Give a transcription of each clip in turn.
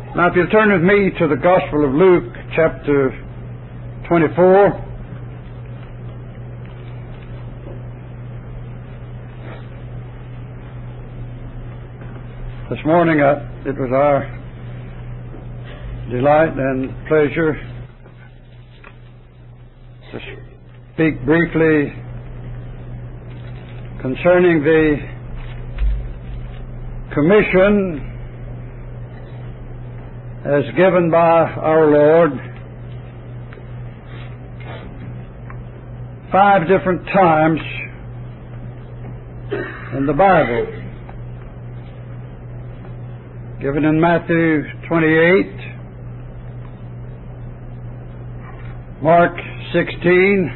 Now, if you'll turn with me to the Gospel of Luke, chapter 24. This morning, it was our delight and pleasure to speak briefly concerning the commission as given by our Lord 5 different times in the Bible. Given in Matthew 28, Mark 16,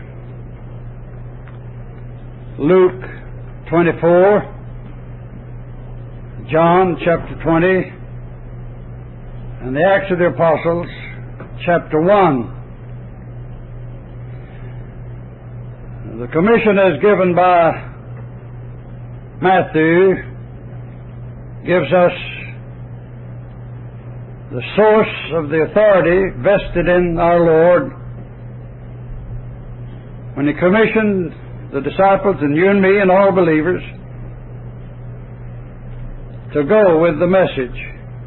Luke 24, John chapter 20, and the Acts of the Apostles chapter 1. The commission as given by Matthew gives us the source of the authority vested in our Lord when He commissioned the disciples and you and me and all believers to go with the message.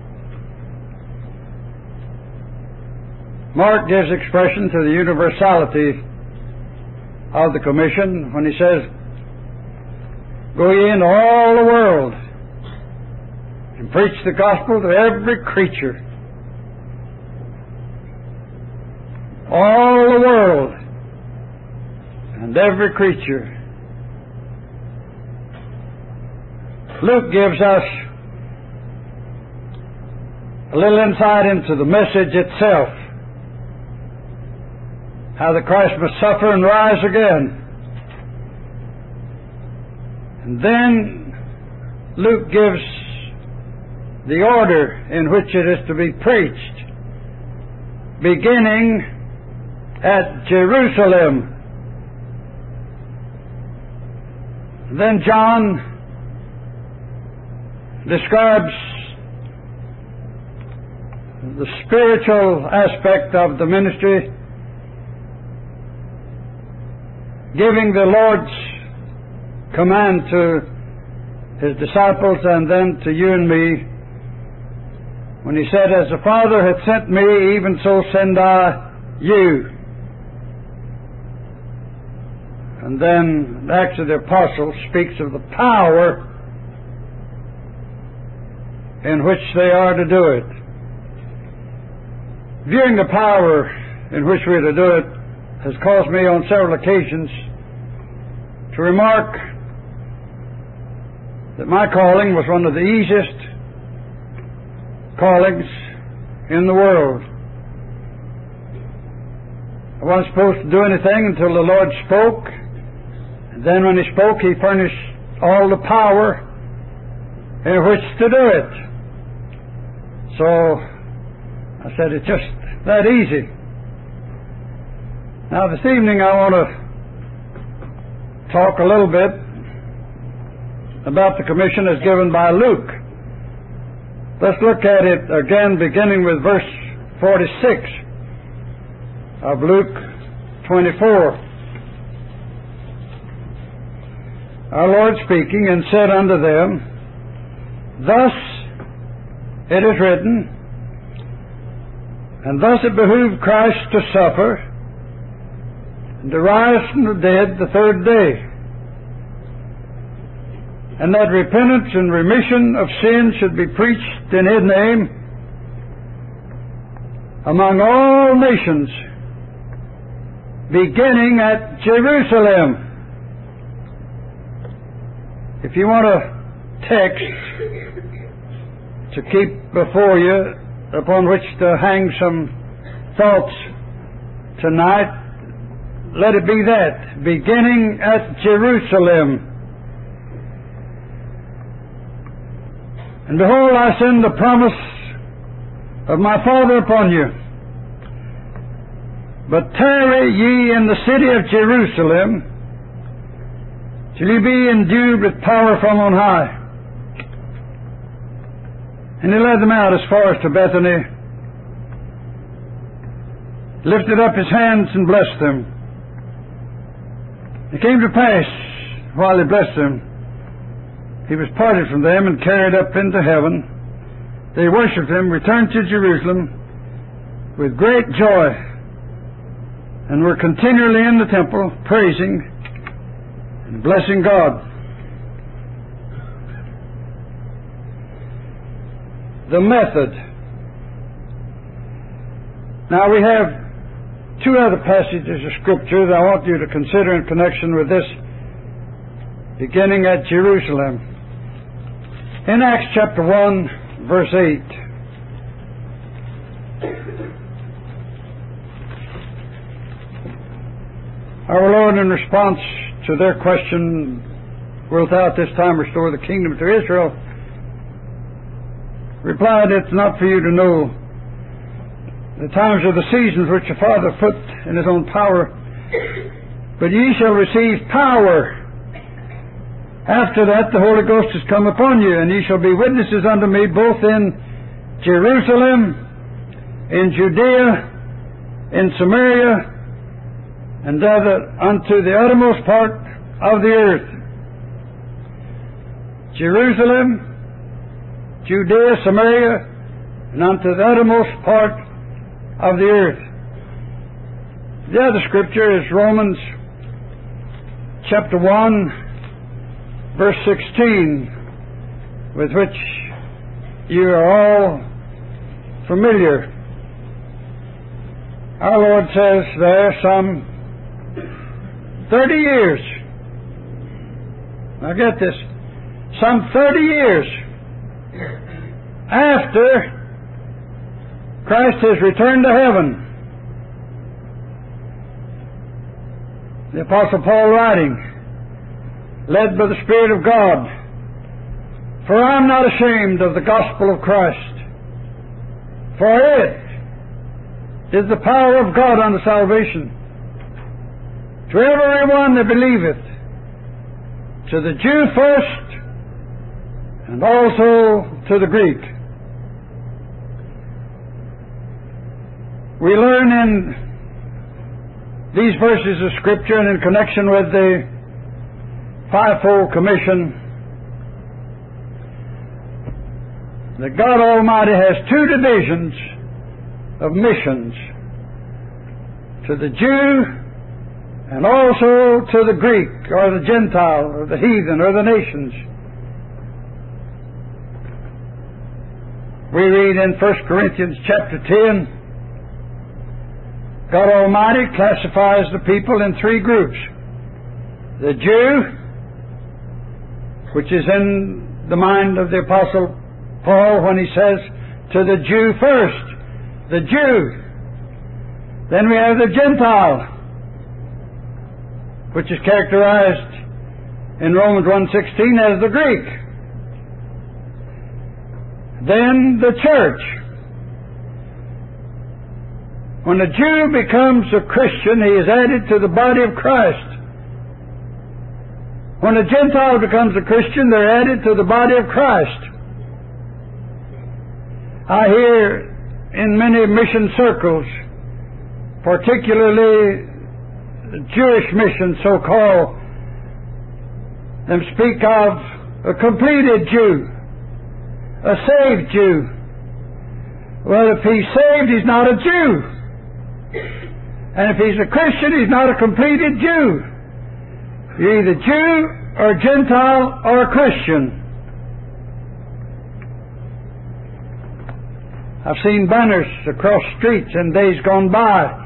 Mark gives expression to the universality of the commission when he says, "Go ye into all the world and preach the gospel to every creature." All the world and every creature. Luke gives us a little insight into the message itself, how the Christ must suffer and rise again. And then Luke gives the order in which it is to be preached, beginning at Jerusalem. Then John describes the spiritual aspect of the ministry, giving the Lord's command to His disciples and then to you and me when He said, "As the Father hath sent me, even so send I you." And then the Acts of the Apostles speaks of the power in which they are to do it. Viewing the power in which we are to do it has caused me on several occasions to remark that my calling was one of the easiest callings in the world. I wasn't supposed to do anything until the Lord spoke. And then when He spoke, He furnished all the power in which to do it. So I said, it's just that easy. Now this evening I want to talk a little bit about the commission as given by Luke. Let's look at it again, beginning with verse 46 of Luke 24. Our Lord speaking, and said unto them, "Thus it is written, and thus it behooved Christ to suffer, and to rise from the dead the 3rd day, and that repentance and remission of sin should be preached in His name among all nations, beginning at Jerusalem." If you want a text to keep before you upon which to hang some thoughts tonight, let it be that, beginning at Jerusalem. "And behold, I send the promise of my Father upon you. But tarry ye in the city of Jerusalem till ye be endued with power from on high." And He led them out as far as to Bethany lifted up his hands and blessed them. It came to pass, while he blessed them, he was parted from them and carried up into heaven. They worshipped him, returned to Jerusalem with great joy, and were continually in the temple, praising and blessing God. The method. Now we have two other passages of Scripture that I want you to consider in connection with this, beginning at Jerusalem. In Acts chapter 1, verse 8. Our Lord, in response to their question, wilt thou at this time restore the kingdom to Israel, replied, it's not for you to know the times or the seasons which the Father put in his own power, but ye shall receive power. After that the Holy Ghost is come upon you, and ye shall be witnesses unto me both in Jerusalem, in Judea, in Samaria, and unto the uttermost part of the earth. Jerusalem, Judea, Samaria, and unto the uttermost part of the earth. The other scripture is Romans chapter 1, verse 16, with which you are all familiar. Our Lord says there, some 30 years. Now get this. Some 30 years after Christ has returned to heaven, the Apostle Paul writing, led by the Spirit of God, for I am not ashamed of the gospel of Christ, for it is the power of God unto salvation to every one that believeth, to the Jew first, and also to the Greek. We learn in these verses of Scripture and in connection with the fivefold commission that God Almighty has two divisions of missions, to the Jew and also to the Greek, or the Gentile, or the heathen, or the nations. We read in 1 Corinthians chapter 10, God Almighty classifies the people in three groups. The Jew, which is in the mind of the Apostle Paul when he says, to the Jew first, the Jew. Then we have the Gentile, which is characterized in Romans 1:16 as the Greek. Then the church. When a Jew becomes a Christian, he is added to the body of Christ. When a Gentile becomes a Christian, they're added to the body of Christ. I hear in many mission circles, particularly Jewish mission, so-called, them speak of a completed Jew, a saved Jew. Well, if he's saved, he's not a Jew. And if he's a Christian, he's not a completed Jew. You're either Jew or Gentile or a Christian. I've seen banners across streets in days gone by.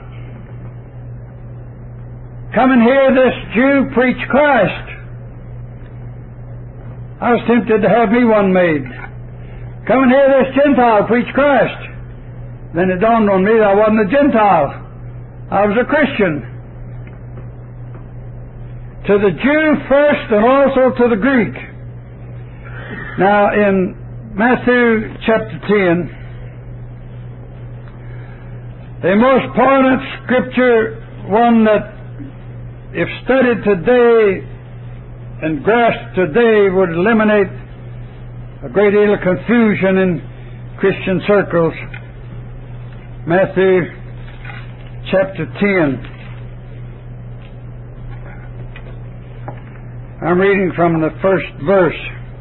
Come and hear this Jew preach Christ. I was tempted to have me one made. Come and hear this Gentile preach Christ. Then it dawned on me that I wasn't a Gentile. I was a Christian. To the Jew first and also to the Greek. Now in Matthew chapter 10, the most prominent scripture, one that if studied today and grasped today would eliminate a great deal of confusion in Christian circles. Matthew chapter 10. I'm reading from the first verse.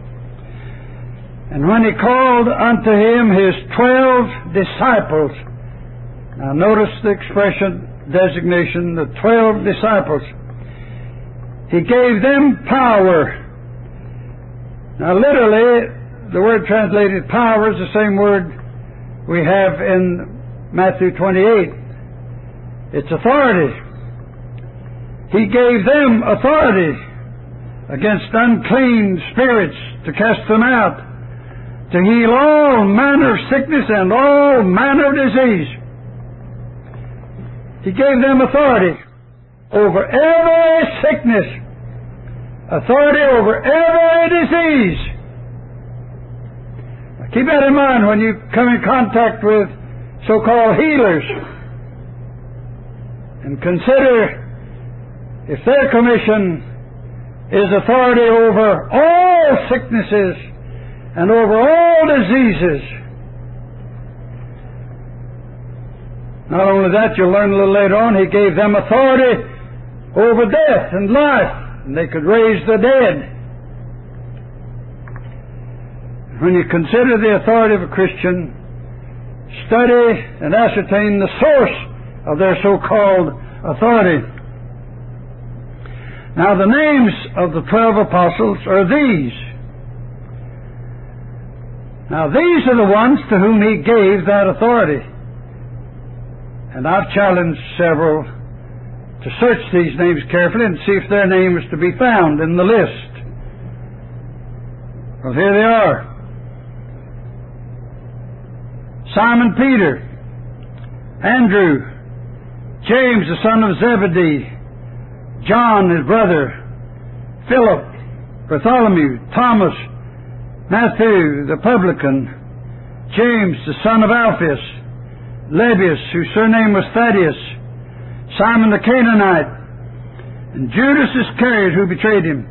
And when he called unto him his 12 disciples, now notice the expression, designation, the 12 disciples, he gave them power. Now literally, the word translated power is the same word we have in Matthew 28. It's authority. He gave them authority against unclean spirits to cast them out, to heal all manner of sickness and all manner of disease. He gave them authority over every sickness, authority over every disease. Now, keep that in mind when you come in contact with so-called healers, and consider if their commission is authority over all sicknesses and over all diseases. Not only that, you'll learn a little later on, he gave them authority over death and life, and they could raise the dead. When you consider the authority of a Christian, study and ascertain the source of their so-called authority. Now, the names of the 12 apostles are these. Now, these are the ones to whom he gave that authority. And I've challenged several to search these names carefully and see if their name is to be found in the list. Well, here they are. Simon Peter, Andrew, James the son of Zebedee, John his brother, Philip, Bartholomew, Thomas, Matthew the publican, James the son of Alphaeus, Lebbaeus, whose surname was Thaddeus, Simon the Canaanite, and Judas Iscariot, who betrayed him.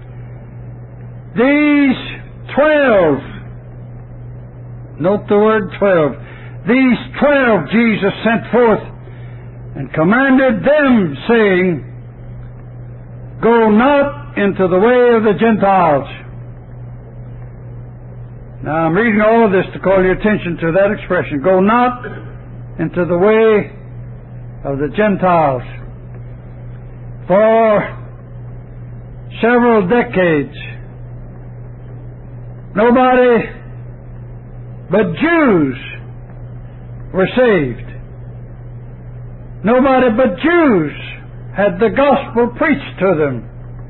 These 12, note the word 12, these 12 Jesus sent forth and commanded them, saying, Go not into the way of the Gentiles. Now I'm reading all of this to call your attention to that expression. Go not into the way of the Gentiles. For several decades, nobody but Jews were saved. Nobody but Jews had the gospel preached to them.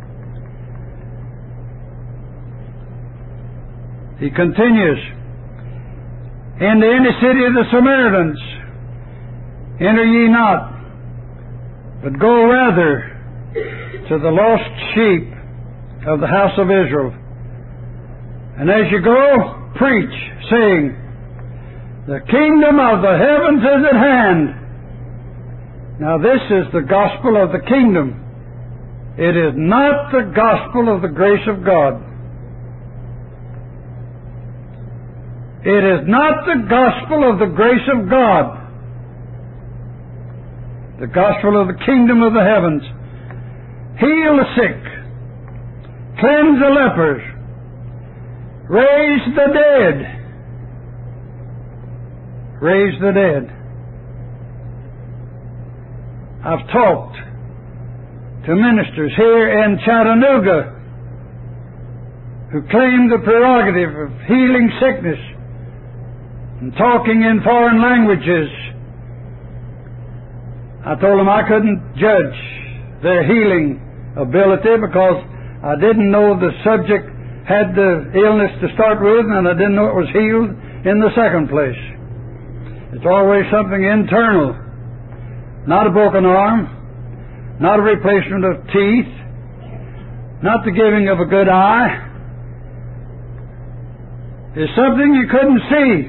He continues, Into any city of the Samaritans enter ye not, but go rather to the lost sheep of the house of Israel. And as you go, preach, saying, The kingdom of the heavens is at hand. Now this is the gospel of the kingdom. It is not the gospel of the grace of God. It is not the gospel of the grace of God. The gospel of the kingdom of the heavens. Heal the sick. Cleanse the lepers. Raise the dead. Raise the dead. I've talked to ministers here in Chattanooga who claim the prerogative of healing sickness and talking in foreign languages. I told them I couldn't judge their healing ability because I didn't know the subject had the illness to start with, and I didn't know it was healed in the second place. It's always something internal. Not a broken arm, not a replacement of teeth, not the giving of a good eye. It's something you couldn't see.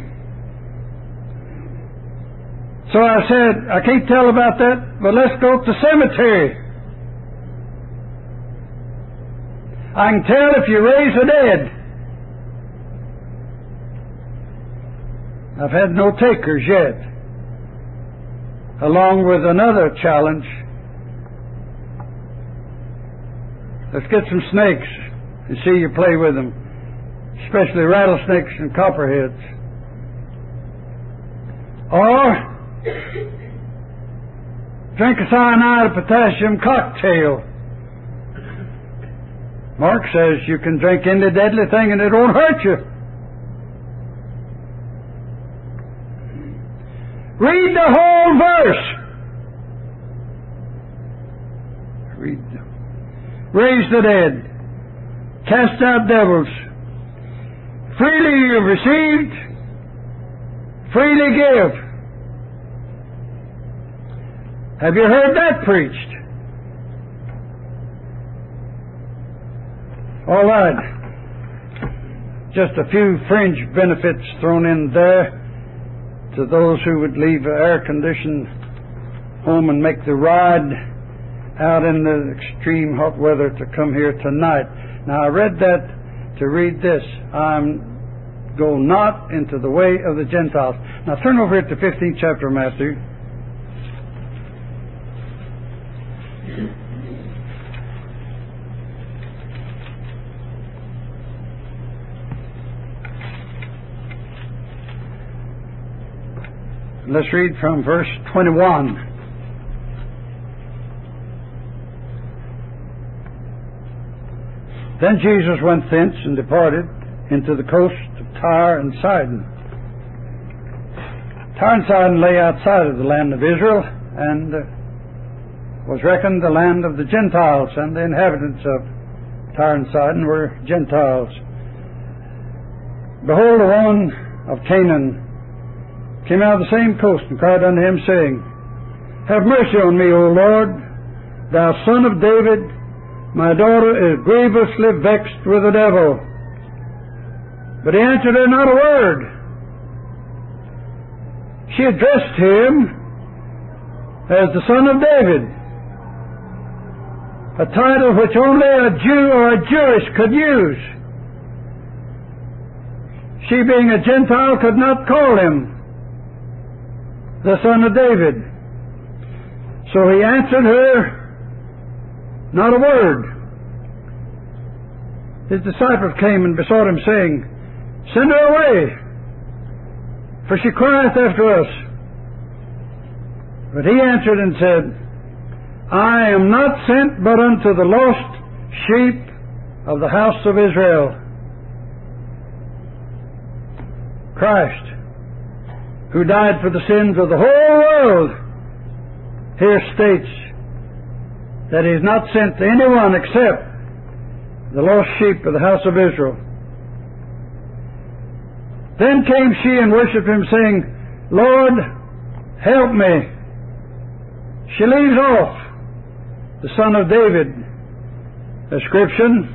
So I said, I can't tell about that, but let's go to the cemetery. I can tell if you raise the dead. I've had no takers yet. along with another challenge. Let's get some snakes and see you play with them, especially rattlesnakes and copperheads. Or drink a cyanide of potassium cocktail. Mark says you can drink any deadly thing and it won't hurt you. Read the whole verse. Raise the dead. Cast out devils. Freely you have received, freely give. Have you heard that preached? All right. Just a few fringe benefits thrown in there to those who would leave an air-conditioned home and make the ride out in the extreme hot weather to come here tonight. Now, I read that to read this. Go not into the way of the Gentiles. Now, turn over here to 15th chapter of Matthew. Let's read from verse 21. Then Jesus went thence and departed into the coast of Tyre and Sidon. Tyre and Sidon lay outside of the land of Israel and was reckoned the land of the Gentiles, and the inhabitants of Tyre and Sidon were Gentiles. Behold, a woman of Canaan came out of the same coast and cried unto him, saying, Have mercy on me, O Lord, thou son of David. My daughter is grievously vexed with the devil. But he answered her not a word. She addressed him as the son of David, a title which only a Jew or a Jewess could use. She, being a Gentile, could not call him the son of David. So he answered her not a word. His disciples came and besought him, saying, Send her away, for she crieth after us. But he answered and said, I am not sent but unto the lost sheep of the house of Israel. Christ, who died for the sins of the whole world, here states that he is not sent to anyone except the lost sheep of the house of Israel. Then came she and worshipped him, saying, Lord, help me. She leaves off the son of David ascription.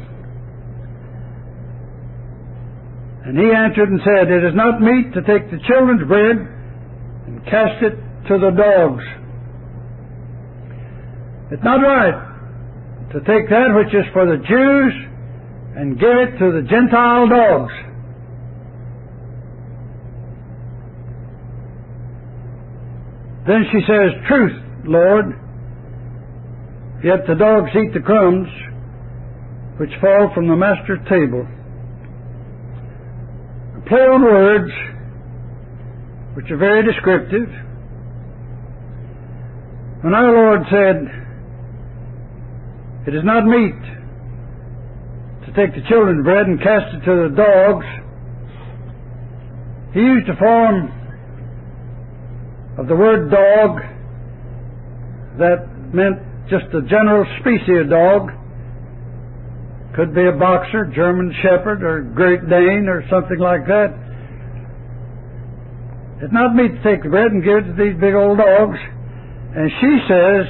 And he answered and said, It is not meet to take the children's bread and cast it to the dogs. It's not right to take that which is for the Jews and give it to the Gentile dogs. Then she says, Truth, Lord, yet the dogs eat the crumbs which fall from the master's table. A play on words which are very descriptive. When our Lord said, It is not meet to take the children's bread and cast it to the dogs, he used a form of the word dog that meant just a general species of dog. Could be a boxer, German Shepherd, or Great Dane, or something like that. It's not meet to take the bread and give it to these big old dogs. And she says,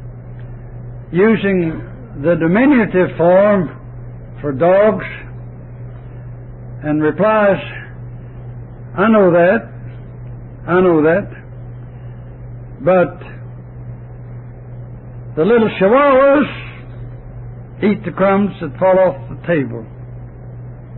using the diminutive form for dogs, and replies, I know that, but the little chihuahuas eat the crumbs that fall off the table.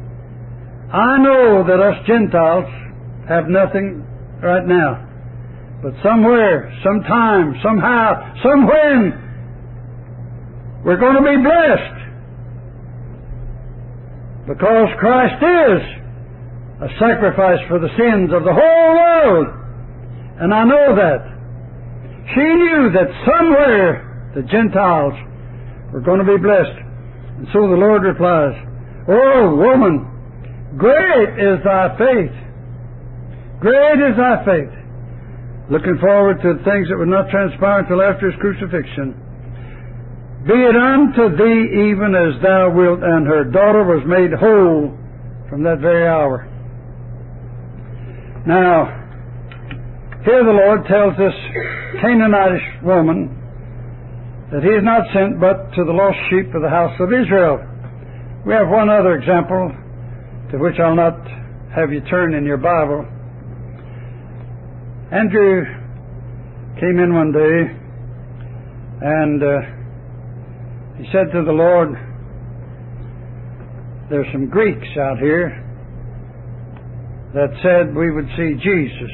I know that us Gentiles have nothing right now. But somewhere, sometime, somehow, somewhen, we're going to be blessed. Because Christ is a sacrifice for the sins of the whole world. And I know that. She knew that somewhere the Gentiles were going to be blessed. And so the Lord replies, "Oh, woman, great is thy faith. Great is thy faith." Looking forward to things that would not transpire until after His crucifixion. "Be it unto thee even as thou wilt." And her daughter was made whole from that very hour. Now, here the Lord tells this Canaanitish woman that He is not sent but to the lost sheep of the house of Israel. We have one other example to which I'll not have you turn in your Bible. Andrew came in one day and he said to the Lord, "There's some Greeks out here that said we would see Jesus."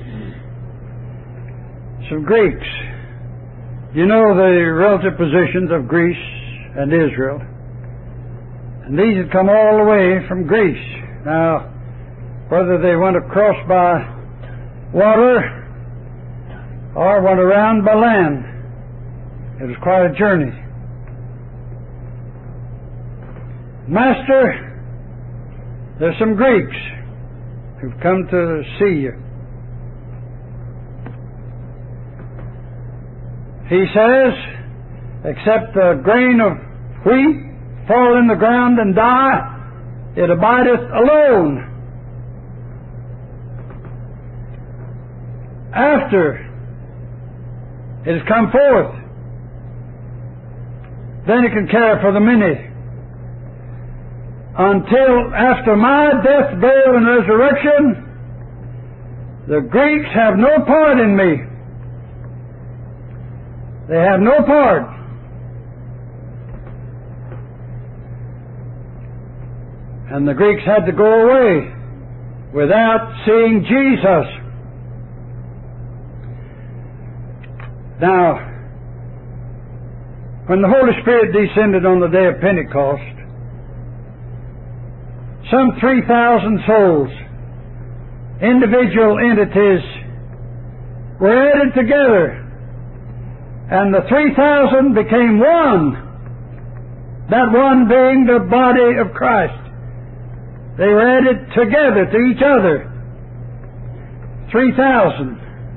Some Greeks. You know the relative positions of Greece and Israel. And these had come all the way from Greece. Now, whether they went across by water or went around by land, it was quite a journey. "Master, there's some Greeks who've come to see you." He says, "Except a grain of wheat fall in the ground and die, it abideth alone. After it has come forth, then it can care for the many. Until after my death, burial, and resurrection, the Greeks have no part in me." They have no part. And the Greeks had to go away without seeing Jesus. Now, when the Holy Spirit descended on the day of Pentecost, some 3,000 souls, individual entities, were added together. And the 3,000 became one, that one being the body of Christ. They were added together to each other. 3,000.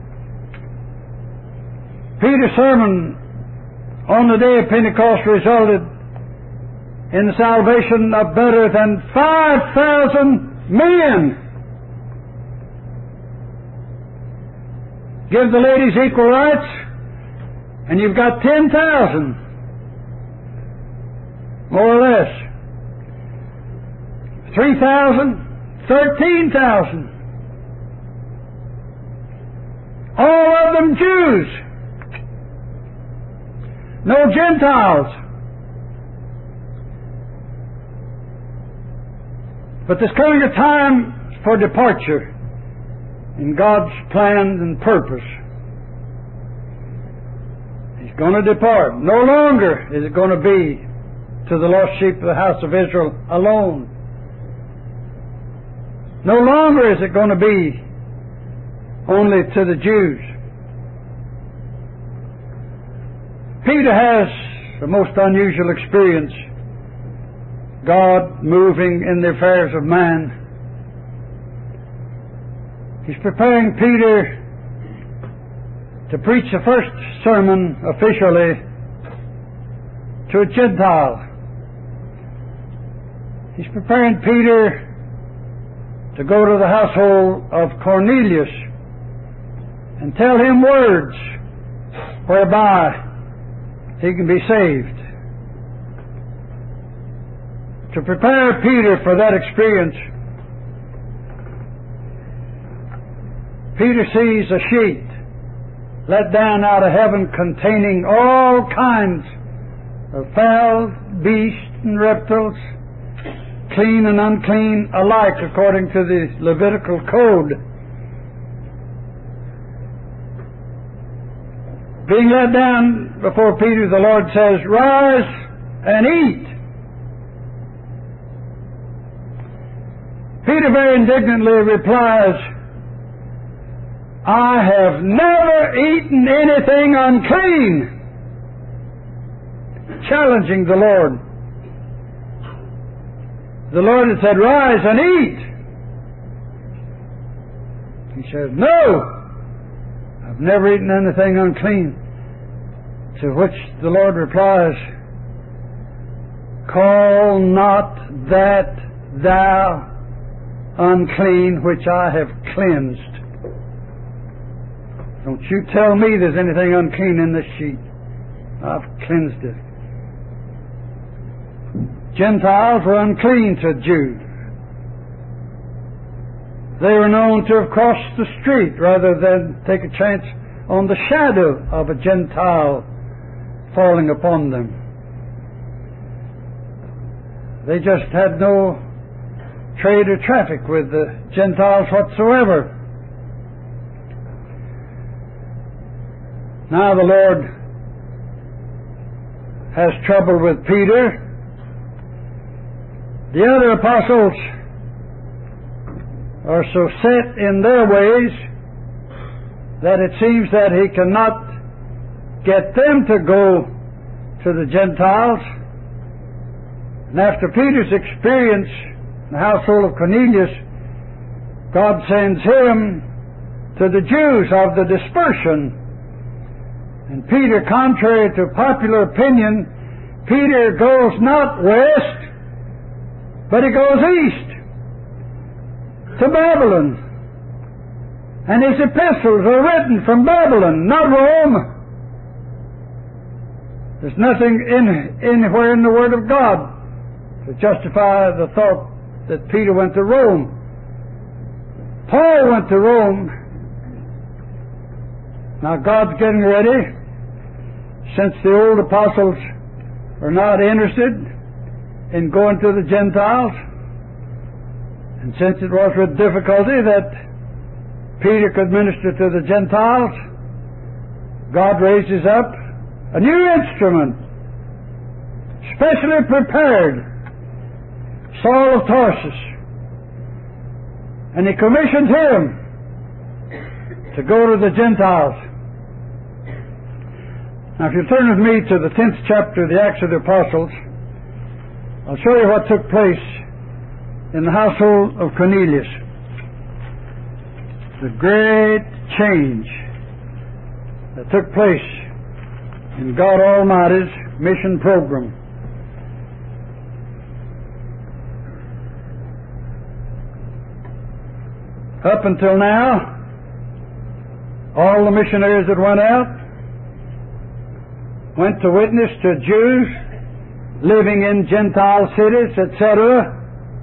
Peter's sermon on the day of Pentecost resulted in the salvation of better than 5,000 men. Give the ladies equal rights, and you've got 10,000, more or less. 3,000, 13,000. All of them Jews. No Gentiles. But there's coming a time for departure in God's plan and purpose. He's going to depart. No longer is it going to be to the lost sheep of the house of Israel alone. No longer is it going to be only to the Jews. Peter has the most unusual experience. God moving in the affairs of man. He's preparing Peter to preach the first sermon officially to a Gentile. He's preparing Peter to go to the household of Cornelius and tell him words whereby he can be saved. To prepare Peter for that experience, Peter sees a sheet let down out of heaven containing all kinds of fowl, beasts, and reptiles, clean and unclean alike according to the Levitical code. Being let down before Peter, the Lord says, "Rise and eat." Peter very indignantly replies, "I have never eaten anything unclean," challenging the Lord. The Lord had said, "Rise and eat." He says, "No, I've never eaten anything unclean." To which the Lord replies, "Call not that thou unclean which I have cleansed." Don't you tell me there's anything unclean in this sheet. I've cleansed it. Gentiles were unclean to Jews. They were known to have crossed the street rather than take a chance on the shadow of a Gentile falling upon them. They just had no trade or traffic with the Gentiles whatsoever. Now the Lord has trouble with Peter. The other apostles are so set in their ways that it seems that he cannot get them to go to the Gentiles. And after Peter's experience in the household of Cornelius, God sends him to the Jews of the dispersion. And Peter, contrary to popular opinion, Peter goes not west, but he goes east to Babylon. And his epistles are written from Babylon, not Rome. There's nothing anywhere in the Word of God to justify the thought that Peter went to Rome. Paul went to Rome. Now God's getting ready, since the old apostles are not interested in going to the Gentiles, and since it was with difficulty that Peter could minister to the Gentiles, God raises up a new instrument, specially prepared, Saul of Tarsus, and he commissions him to go to the Gentiles. Now, if you turn with me to the 10th chapter of the Acts of the Apostles, I'll show you what took place in the household of Cornelius. The great change that took place in God Almighty's mission program. Up until now, all the missionaries that went out went to witness to Jews living in Gentile cities, etc.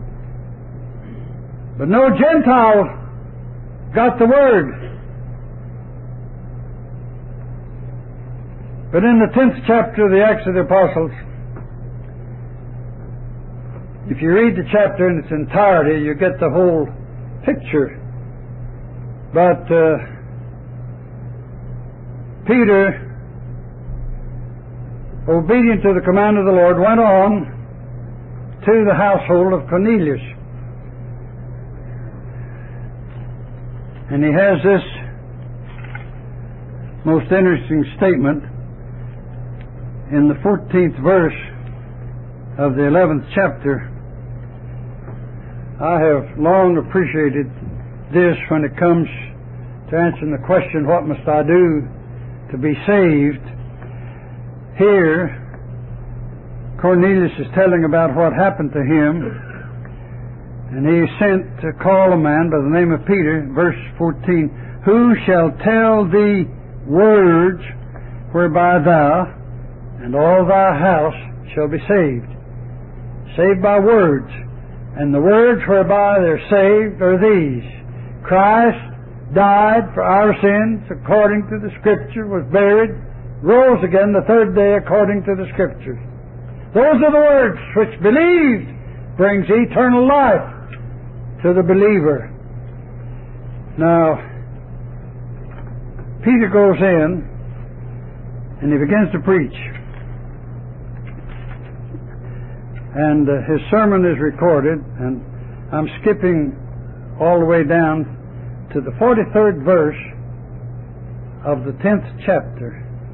But no Gentile got the word. But in the 10th chapter of the Acts of the Apostles, if you read the chapter in its entirety, you get the whole picture. But Peter, obedient to the command of the Lord, went on to the household of Cornelius. And he has this most interesting statement in the 14th verse of the 11th chapter. I have long appreciated this when it comes to answering the question, what must I do to be saved? Here, Cornelius is telling about what happened to him, and he is sent to call a man by the name of Peter, verse 14, who shall tell thee words whereby thou and all thy house shall be saved. Saved by words. And the words whereby they're saved are these: Christ died for our sins according to the Scripture, was buried, rose again the third day according to the Scriptures. Those are the words which believed brings eternal life to the believer. Now, Peter goes in And he begins to preach. And his sermon is recorded, and I'm skipping all the way down to the 43rd verse of the 10th chapter.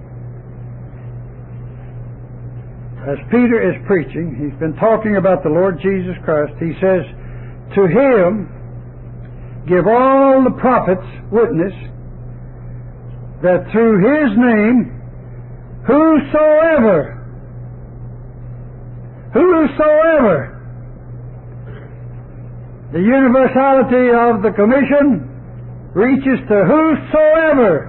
As Peter is preaching, he's been talking about the Lord Jesus Christ. He says, "To him give all the prophets witness that through his name whosoever, the universality of the commission reaches to whosoever."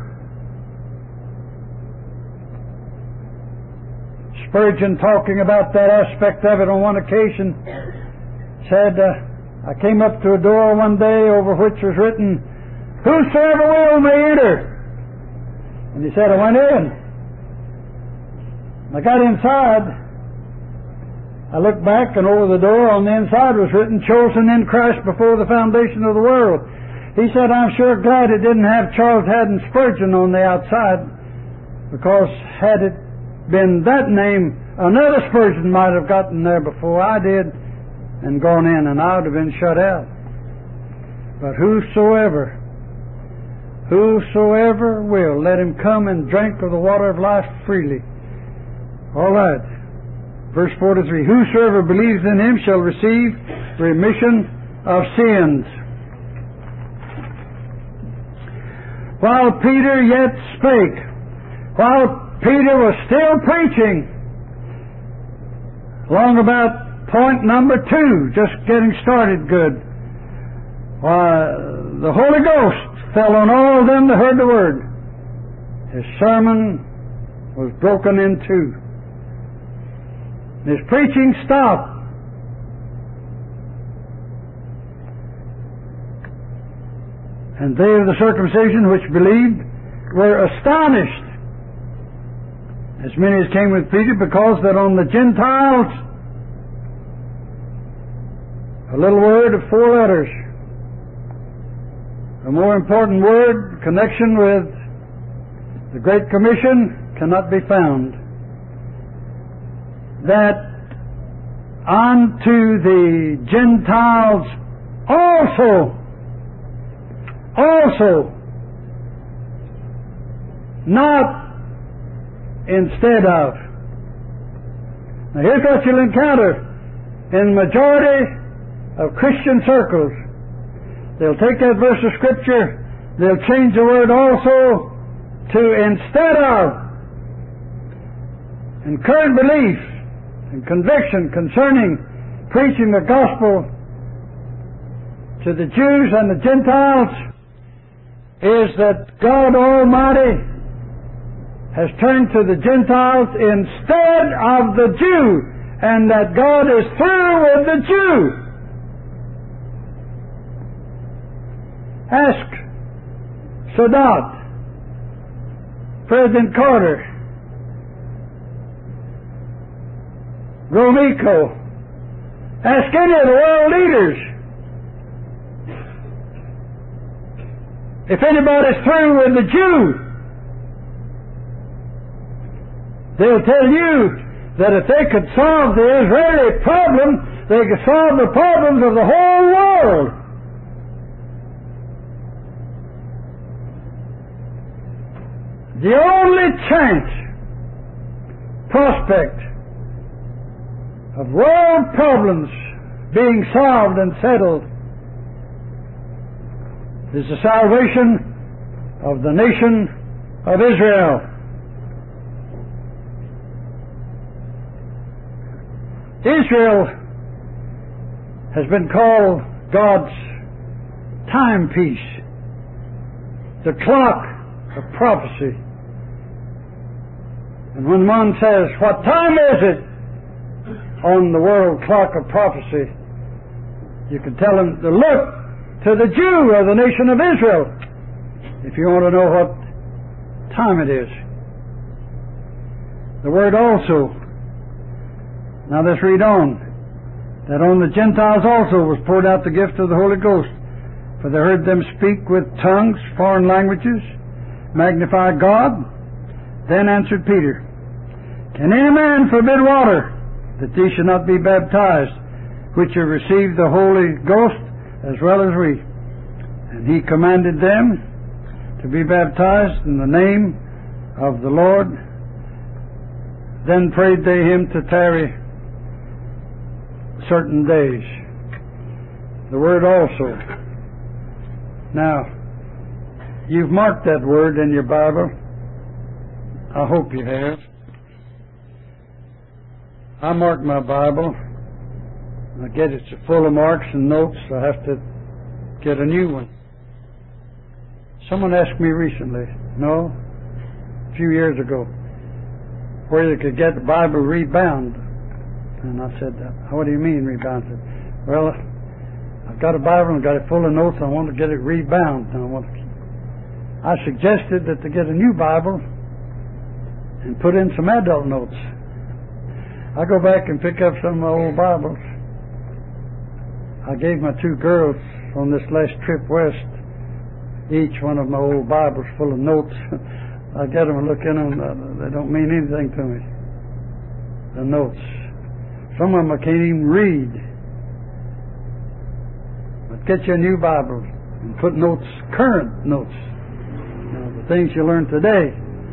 Spurgeon, talking about that aspect of it on one occasion, said, I came up to a door one day over which was written, "Whosoever will may enter." And he said, I went in. I got inside. I looked back, and over the door on the inside was written, "Chosen in Christ before the foundation of the world." He said, I'm sure glad it didn't have Charles Haddon Spurgeon on the outside, because had it been that name, another Spurgeon might have gotten there before I did and gone in, and I would have been shut out. But whosoever will, let him come and drink of the water of life freely. All right. Verse 43, "Whosoever believes in him shall receive remission of sins." While Peter yet spake, while Peter was still preaching, along about point number 2, just getting started good, the Holy Ghost fell on all them that heard the word. His sermon was broken in two. His preaching stopped. And they of the circumcision which believed were astonished, as many as came with Peter, because that on the Gentiles, a little word of 4 letters, a more important word, connection with the Great Commission, cannot be found. That unto the Gentiles also, not instead of. Now here's what you'll encounter in the majority of Christian circles. They'll take that verse of Scripture, they'll change the word also to instead of. And current belief and conviction concerning preaching the gospel to the Jews and the Gentiles is that God Almighty has turned to the Gentiles instead of the Jew, and that God is through with the Jew. Ask Sadat, President Carter, Gromyko, ask any of the world leaders if anybody's through with the Jew. They'll tell you that if they could solve the Israeli problem, they could solve the problems of the whole world. The only chance, prospect of world problems being solved and settled is the salvation of the nation of Israel. Israel has been called God's timepiece, the clock of prophecy. And when one says, "What time is it?" on the world clock of prophecy, you can tell him to look to the Jew or the nation of Israel if you want to know what time it is. The word also. Now let's read on. That on the Gentiles also was poured out the gift of the Holy Ghost, for they heard them speak with tongues, foreign languages, magnify God. Then answered Peter, Can any man forbid water, that these should not be baptized, which have received the Holy Ghost as well as we? And he commanded them to be baptized in the name of the Lord. Then prayed they him to tarry certain days. The word also. Now, you've marked that word in your Bible. I hope you have. I marked my Bible. I get it's full of marks and notes. I have to get a new one. Someone asked me recently, a few years ago, where you could get the Bible rebound. And I said, what do you mean rebound? I said, well, I've got a Bible and got it full of notes. I want to get it rebound. I suggested that to get a new Bible and put in some adult notes. I go back and pick up some of my old Bibles. I gave my two girls on this last trip west each one of my old Bibles full of notes. I get them and look in them. They don't mean anything to me. The notes. Some of them I can't even read. But get you a new Bible and put notes, current notes. The things you learn today.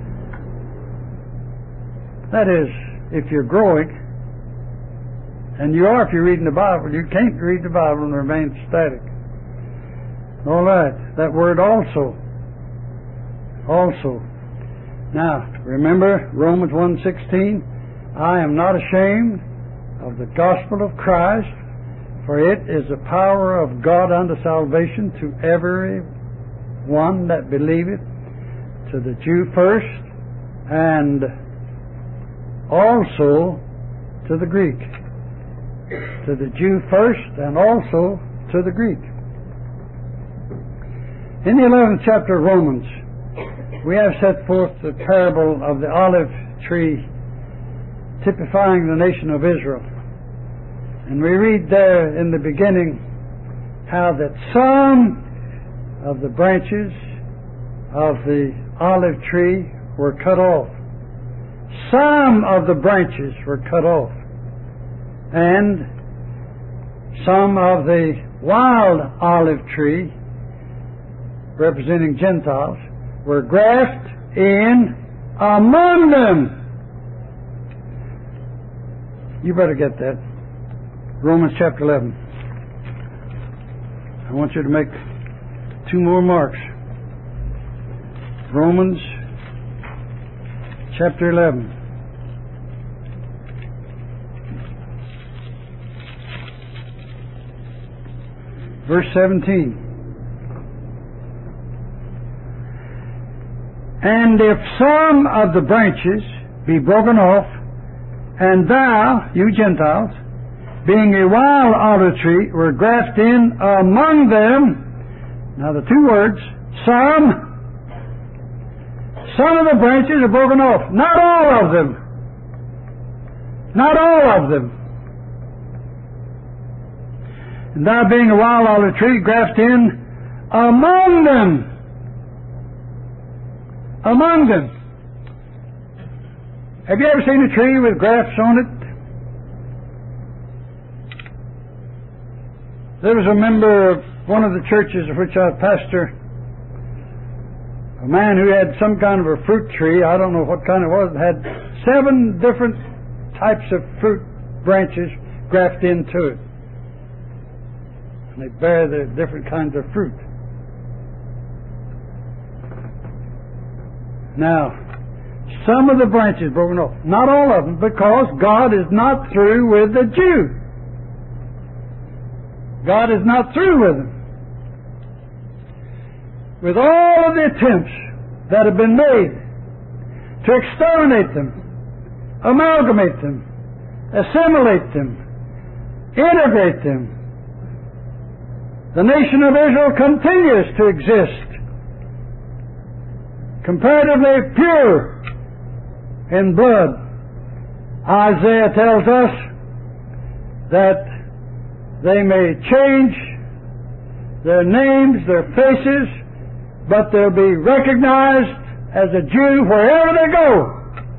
That is, if you're growing, and you are if you're reading the Bible. You can't read the Bible and remain static. All right, that word also. Also. Now, remember Romans 1:16, I am not ashamed of the gospel of Christ, for it is the power of God unto salvation to every one that believeth, to the Jew first, and also to the Greek. To the Jew first, and also to the Greek. In the 11th chapter of Romans, we have set forth the parable of the olive tree, typifying the nation of Israel. And we read there in the beginning how that some of the branches of the olive tree were cut off. Some of the branches were cut off. And some of the wild olive tree, representing Gentiles, were grafted in among them. You better get that. Romans chapter 11. I want you to make two more marks. Romans chapter 11. Verse 17. And if some of the branches be broken off, and thou, you Gentiles, being a wild olive tree, were grafted in among them. Now the two words, some of the branches are broken off. Not all of them. Not all of them. And thou being a wild olive tree, grafted in among them. Among them. Have you ever seen a tree with grafts on it? There was a member of one of the churches of which I pastor, a man who had some kind of a fruit tree, I don't know what kind it was, had 7 different types of fruit branches grafted into it. And they bear the different kinds of fruit. Now, some of the branches broken off, not all of them, because God is not through with the Jew. God is not through with them. With all of the attempts that have been made to exterminate them, amalgamate them, assimilate them, integrate them, the nation of Israel continues to exist, comparatively pure in blood. Isaiah tells us that they may change their names, their faces, but they'll be recognized as a Jew wherever they go.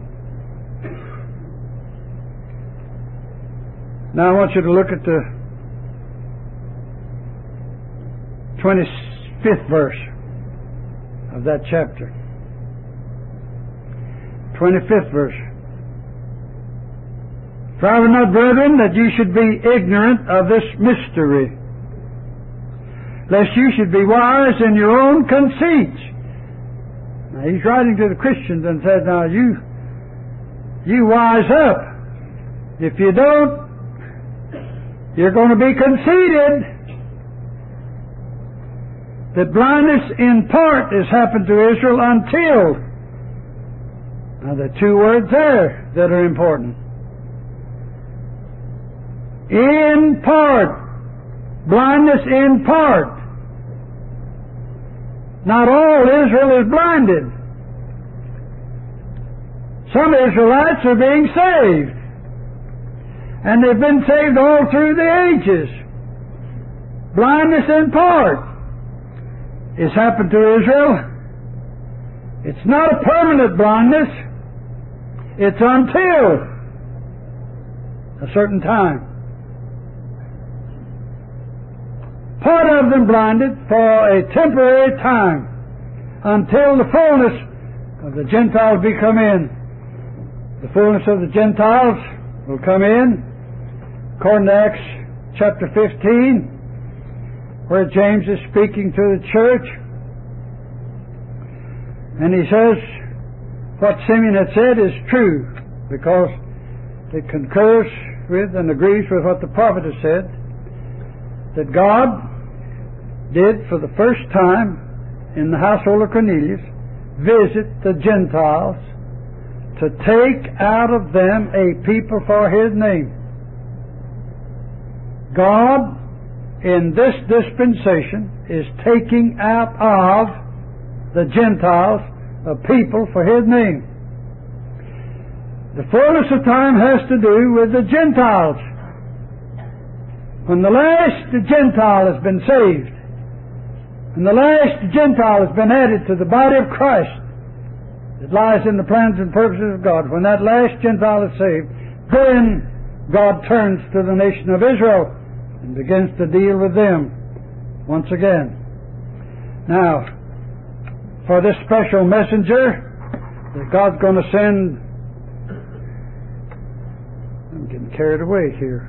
Now I want you to look at the 25th verse of that chapter. 25th verse. For I would not, brethren, that you should be ignorant of this mystery, lest you should be wise in your own conceits. Now he's writing to the Christians and said, now you wise up. If you don't, you're going to be conceited. That blindness in part has happened to Israel until. Now there are two words there that are important. In part. Blindness in part. Not all Israel is blinded. Some Israelites are being saved. And they've been saved all through the ages. Blindness in part has happened to Israel. It's not a permanent blindness. It's until a certain time. Part of them blinded for a temporary time until the fullness of the Gentiles be come in. The fullness of the Gentiles will come in according to Acts chapter 15, where James is speaking to the church, and he says what Simeon had said is true, because it concurs with and agrees with what the prophet has said, that God did for the first time in the household of Cornelius visit the Gentiles to take out of them a people for His name. God, in this dispensation, is taking out of the Gentiles a people for His name. The fullness of time has to do with the Gentiles. When the last Gentile has been saved, and the last Gentile has been added to the body of Christ, it lies in the plans and purposes of God. When that last Gentile is saved, then God turns to the nation of Israel and begins to deal with them once again. Now, for this special messenger that God's going to send, I'm getting carried away here.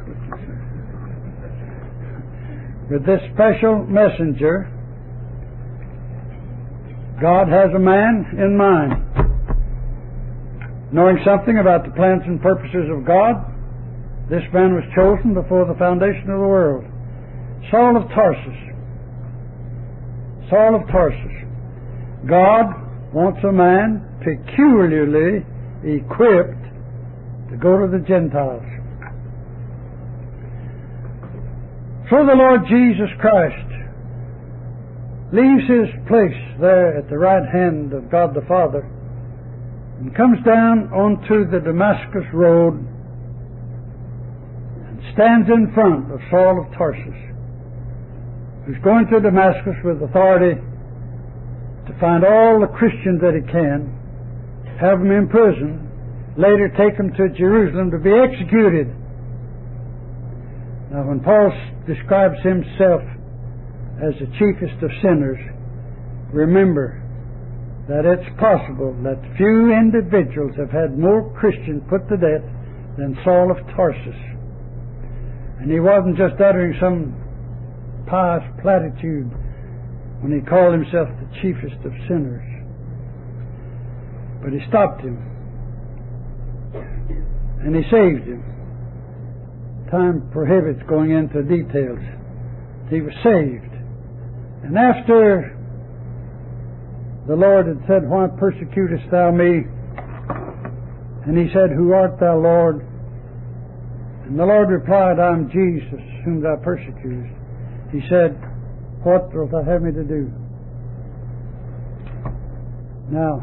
With this special messenger, God has a man in mind. Knowing something about the plans and purposes of God, this man was chosen before the foundation of the world. Saul of Tarsus. Saul of Tarsus. God wants a man peculiarly equipped to go to the Gentiles. So the Lord Jesus Christ leaves His place there at the right hand of God the Father and comes down onto the Damascus road and stands in front of Saul of Tarsus, who's going to Damascus with authority to find all the Christians that he can, have them in prison, later take them to Jerusalem to be executed. Now, when Paul describes himself as the chiefest of sinners, remember that it's possible that few individuals have had more Christians put to death than Saul of Tarsus. And he wasn't just uttering some pious platitude when he called himself the chiefest of sinners, but he stopped him and he saved him. Time prohibits going into details. He was saved. And after the Lord had said, "Why persecutest thou me?" And he said, "Who art thou, Lord?" And the Lord replied, "I am Jesus, whom thou persecutest." He said, "What wilt thou have me to do?" Now,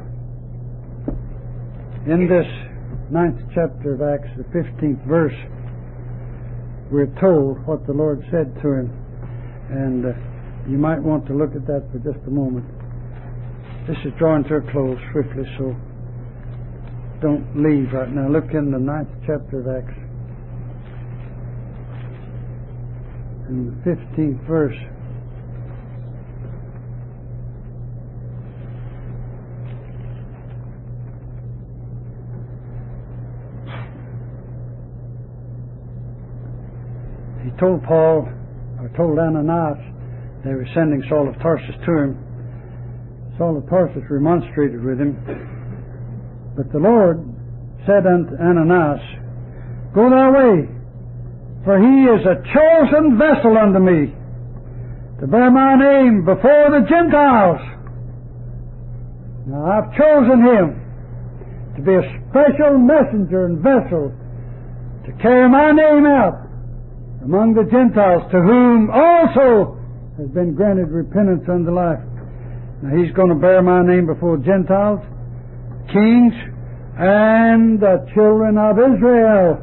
in this 9th chapter of Acts, the 15th verse, we're told what the Lord said to him. And you might want to look at that for just a moment. This is drawing to a close swiftly, so don't leave right now. Look in the 9th chapter of Acts, in the 15th verse. He told Paul, or told Ananias, they were sending Saul of Tarsus to him. Saul of Tarsus remonstrated with him, but the Lord said unto Ananias, Go thy way, for he is a chosen vessel unto me, to bear my name before the Gentiles. Now I've chosen him to be a special messenger and vessel to carry my name out among the Gentiles, to whom also has been granted repentance unto life. Now he's going to bear my name before Gentiles, kings, and the children of Israel.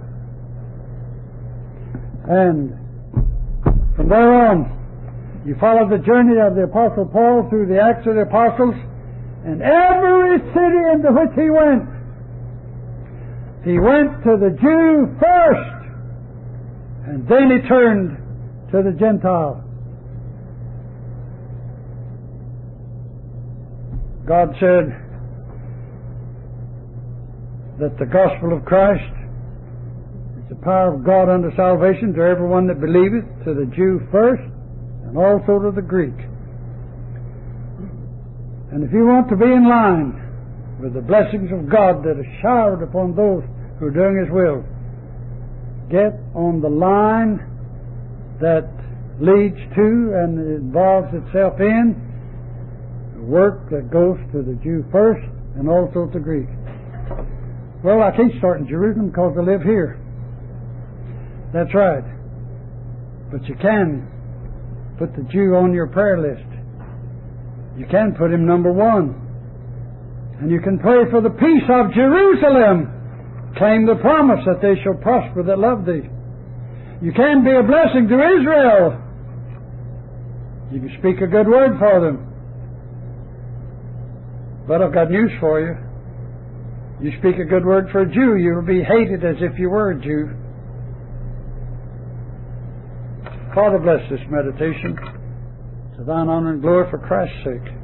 And from there on, you follow the journey of the Apostle Paul through the Acts of the Apostles, and every city into which he went to the Jew first, and then he turned to the Gentile. God said that the gospel of Christ is the power of God unto salvation to everyone that believeth, to the Jew first, and also to the Greek. And if you want to be in line with the blessings of God that are showered upon those who are doing His will, get on the line that leads to and involves itself in the work that goes to the Jew first and also to Greek. Well, I can't start in Jerusalem because I live here. That's right. But you can put the Jew on your prayer list. You can put him number one. And you can pray for the peace of Jerusalem. Claim the promise that they shall prosper that love thee. You can be a blessing to Israel. You can speak a good word for them. But I've got news for you. You speak a good word for a Jew, you will be hated as if you were a Jew. Father, bless this meditation to thine honor and glory for Christ's sake.